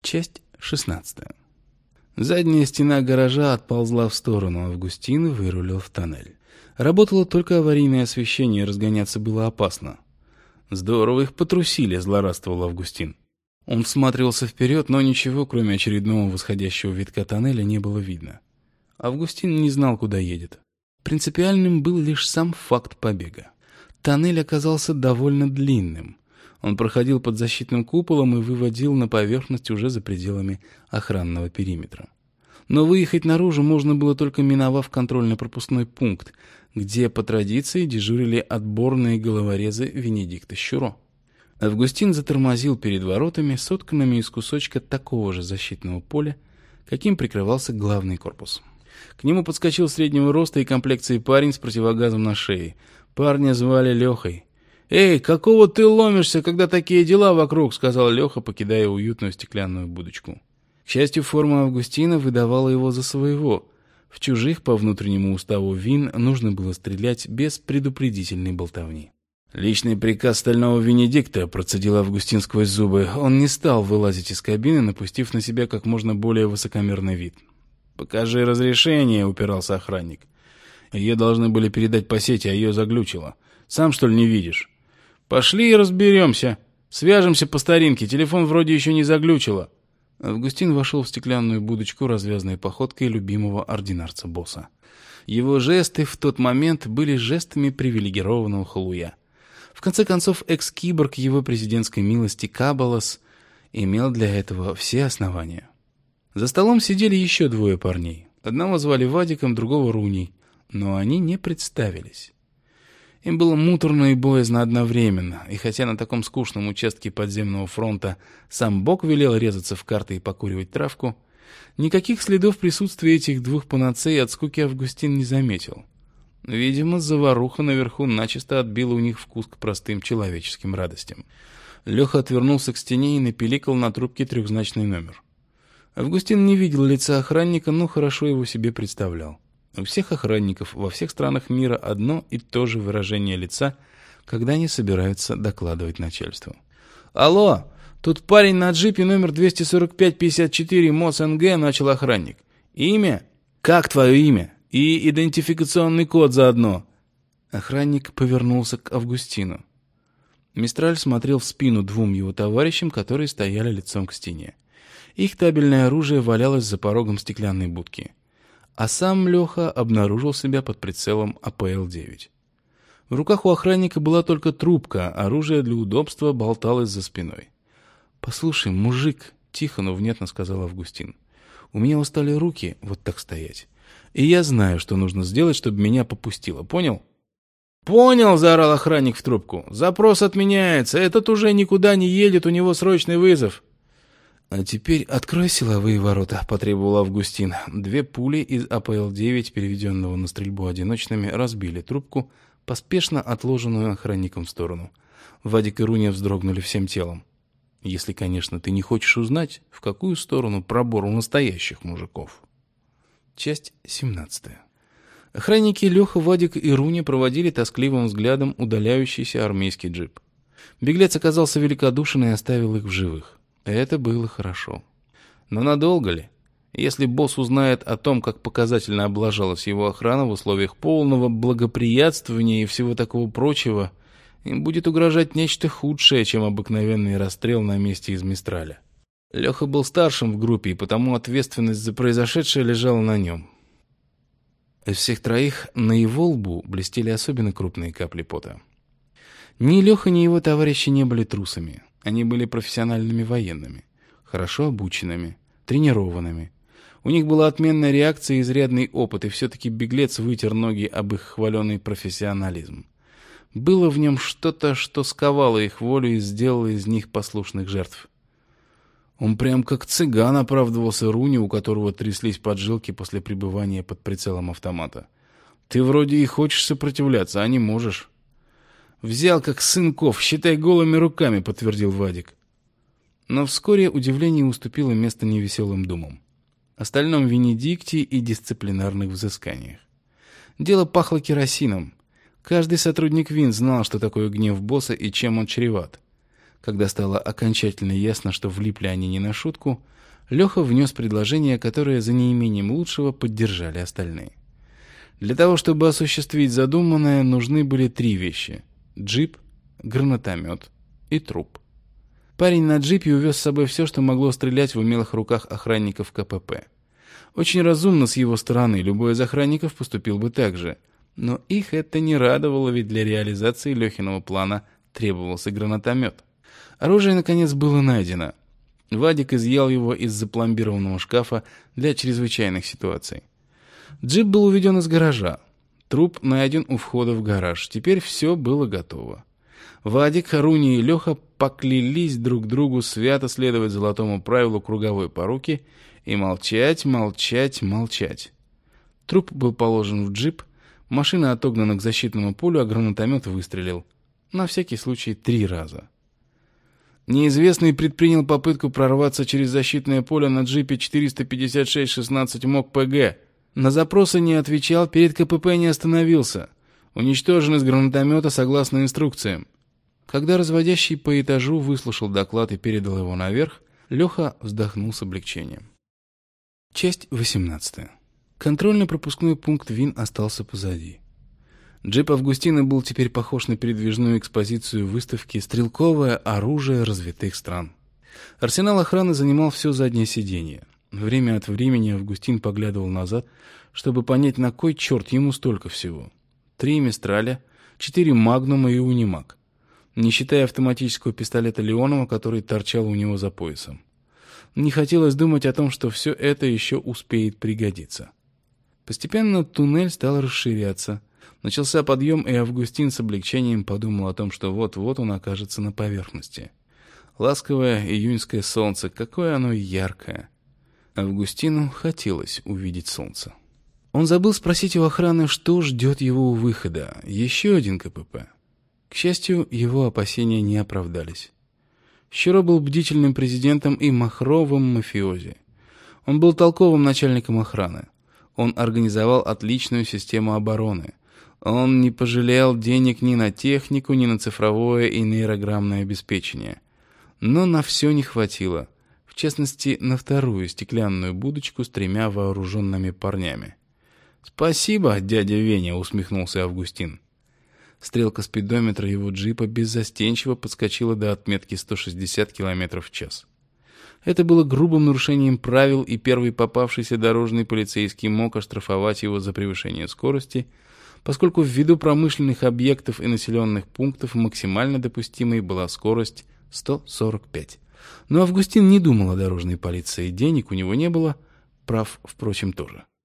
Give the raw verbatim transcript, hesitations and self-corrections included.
Часть шестнадцатая. Задняя стена гаража отползла в сторону, Августин вырулил в тоннель. Работало только аварийное освещение, разгоняться было опасно. «Здорово их потрусили», — злорадствовал Августин. Он всматривался вперед, но ничего, кроме очередного восходящего витка тоннеля, не было видно. Августин не знал, куда едет. Принципиальным был лишь сам факт побега. Тоннель оказался довольно длинным. Он проходил под защитным куполом и выводил на поверхность уже за пределами охранного периметра. Но выехать наружу можно было только миновав контрольно-пропускной пункт, где по традиции дежурили отборные головорезы Венедикта Щуро. Августин затормозил перед воротами, сотканными из кусочка такого же защитного поля, каким прикрывался главный корпус. К нему подскочил среднего роста и комплекции парень с противогазом на шее. Парня звали Лехой. «Эй, какого ты ломишься, когда такие дела вокруг?» — сказал Леха, покидая уютную стеклянную будочку. К счастью, форма Августина выдавала его за своего. В чужих по внутреннему уставу ВИН нужно было стрелять без предупредительной болтовни. «Личный приказ стального Венедикта», — процедил Августин сквозь зубы. Он не стал вылазить из кабины, напустив на себя как можно более высокомерный вид. «Покажи разрешение», — упирался охранник. «Ее должны были передать по сети, а ее заглючило. Сам, что ли, не видишь?» «Пошли и разберемся. Свяжемся по старинке. Телефон вроде еще не заглючило». Августин вошел в стеклянную будочку развязной походкой любимого ординарца-босса. Его жесты в тот момент были жестами привилегированного халуя. В конце концов, экс-киборг его президентской милости Кабалос имел для этого все основания. За столом сидели еще двое парней. Одного звали Вадиком, другого Руней. Но они не представились. Им было муторно и боязно одновременно, и хотя на таком скучном участке подземного фронта сам Бог велел резаться в карты и покуривать травку, никаких следов присутствия этих двух панацей от скуки Августин не заметил. Видимо, заваруха наверху начисто отбила у них вкус к простым человеческим радостям. Леха отвернулся к стене и напиликал на трубке трехзначный номер. Августин не видел лица охранника, но хорошо его себе представлял. У всех охранников во всех странах мира одно и то же выражение лица, когда они собираются докладывать начальству. «Алло, тут парень на джипе номер двести сорок пять пятьдесят четыре МОС-НГ», — начал охранник. «Имя? Как твое имя? И идентификационный код заодно». Охранник повернулся к Августину. Мистраль смотрел в спину двум его товарищам, которые стояли лицом к стене. Их табельное оружие валялось за порогом стеклянной будки. А сам Леха обнаружил себя под прицелом А П Л девять. В руках у охранника была только трубка, оружие для удобства болталось за спиной. «Послушай, мужик», — тихо, но внятно сказал Августин, — «у меня устали руки вот так стоять. И я знаю, что нужно сделать, чтобы меня попустило, понял?» «Понял», — заорал охранник в трубку. «Запрос отменяется, этот уже никуда не едет, у него срочный вызов». «А теперь открой силовые ворота», — потребовал Августин. Две пули из А П Л девять, переведенного на стрельбу одиночными, разбили трубку, поспешно отложенную охранником в сторону. Вадик и Руня вздрогнули всем телом. «Если, конечно, ты не хочешь узнать, в какую сторону пробор у настоящих мужиков». Часть семнадцатая. Охранники Леха, Вадик и Руня проводили тоскливым взглядом удаляющийся армейский джип. Беглец оказался великодушен и оставил их в живых. Это было хорошо. Но надолго ли? Если босс узнает о том, как показательно облажалась его охрана в условиях полного благоприятствования и всего такого прочего, им будет угрожать нечто худшее, чем обыкновенный расстрел на месте из Мистраля. Леха был старшим в группе, и потому ответственность за произошедшее лежала на нем. Из всех троих на его лбу блестели особенно крупные капли пота. Ни Леха, ни его товарищи не были трусами. Они были профессиональными военными, хорошо обученными, тренированными. У них была отменная реакция и изрядный опыт, и все-таки беглец вытер ноги об их хваленый профессионализм. Было в нем что-то, что сковало их волю и сделало из них послушных жертв. Он прям как цыган, оправдывался Руни, у которого тряслись поджилки после пребывания под прицелом автомата. «Ты вроде и хочешь сопротивляться, а не можешь». «Взял, как сынков, считай голыми руками», — подтвердил Вадик. Но вскоре удивление уступило место невеселым думам. Остальном Венедикте и дисциплинарных взысканиях. Дело пахло керосином. Каждый сотрудник ВИН знал, что такое гнев босса и чем он чреват. Когда стало окончательно ясно, что влипли они не на шутку, Леха внес предложение, которое за неимением лучшего поддержали остальные. Для того, чтобы осуществить задуманное, нужны были три вещи – джип, гранатомет и труп. Парень на джипе увез с собой все, что могло стрелять в умелых руках охранников ка пэ пэ. Очень разумно с его стороны, любой из охранников поступил бы так же. Но их это не радовало, ведь для реализации Лехиного плана требовался гранатомет. Оружие, наконец, было найдено. Вадик изъял его из запломбированного шкафа для чрезвычайных ситуаций. Джип был уведен из гаража. Труп найден у входа в гараж. Теперь все было готово. Вадик, Руни и Леха поклялись друг другу свято следовать золотому правилу круговой поруки и молчать, молчать, молчать. Труп был положен в джип, машина отогнана к защитному полю, а гранатомет выстрелил. На всякий случай три раза. Неизвестный предпринял попытку прорваться через защитное поле на джипе четыреста пятьдесят шесть шестнадцать МОК ПГ. На запросы не отвечал, перед ка пэ пэ не остановился. Уничтожен из гранатомета согласно инструкциям. Когда разводящий по этажу выслушал доклад и передал его наверх, Леха вздохнул с облегчением. Часть восемнадцатая. Контрольно-пропускной пункт ВИН остался позади. Джип Августина был теперь похож на передвижную экспозицию выставки «Стрелковое оружие развитых стран». Арсенал охраны занимал все заднее сиденье. Время от времени Августин поглядывал назад, чтобы понять, на кой черт ему столько всего. Три «Мистраля», четыре «Магнума» и «Унимаг». Не считая автоматического пистолета Леонова, который торчал у него за поясом. Не хотелось думать о том, что все это еще успеет пригодиться. Постепенно туннель стал расширяться. Начался подъем, и Августин с облегчением подумал о том, что вот-вот он окажется на поверхности. Ласковое июньское солнце, какое оно яркое. Августину хотелось увидеть солнце. Он забыл спросить у охраны, что ждет его у выхода. Еще один ка пэ пэ. К счастью, его опасения не оправдались. Щеро был бдительным президентом и махровым мафиози. Он был толковым начальником охраны. Он организовал отличную систему обороны. Он не пожалел денег ни на технику, ни на цифровое и нейрограммное обеспечение. Но на все не хватило. В частности, на вторую стеклянную будочку с тремя вооруженными парнями. «Спасибо, дядя Веня», — усмехнулся Августин. Стрелка спидометра его джипа беззастенчиво подскочила до отметки сто шестьдесят километров в час. Это было грубым нарушением правил, и первый попавшийся дорожный полицейский мог оштрафовать его за превышение скорости, поскольку ввиду промышленных объектов и населенных пунктов максимально допустимой была скорость сто сорок пять. Но Августин не думал о дорожной полиции, денег у него не было, прав, впрочем, тоже.